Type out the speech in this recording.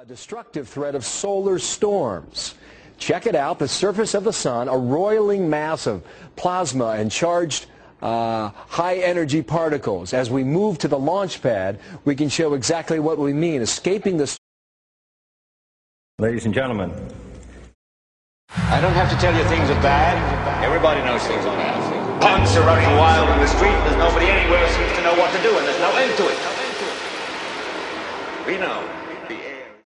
A destructive threat of solar storms. Check it out, the surface of the sun, a roiling mass of plasma and charged high-energy particles. As we move to the launch pad, we can show exactly what we mean, escaping the... Ladies and gentlemen. I don't have to tell you things are bad. Everybody knows things are bad. Punks are running wild in the street, and there's nobody anywhere who seems to know what to do, and there's no end to it. We know.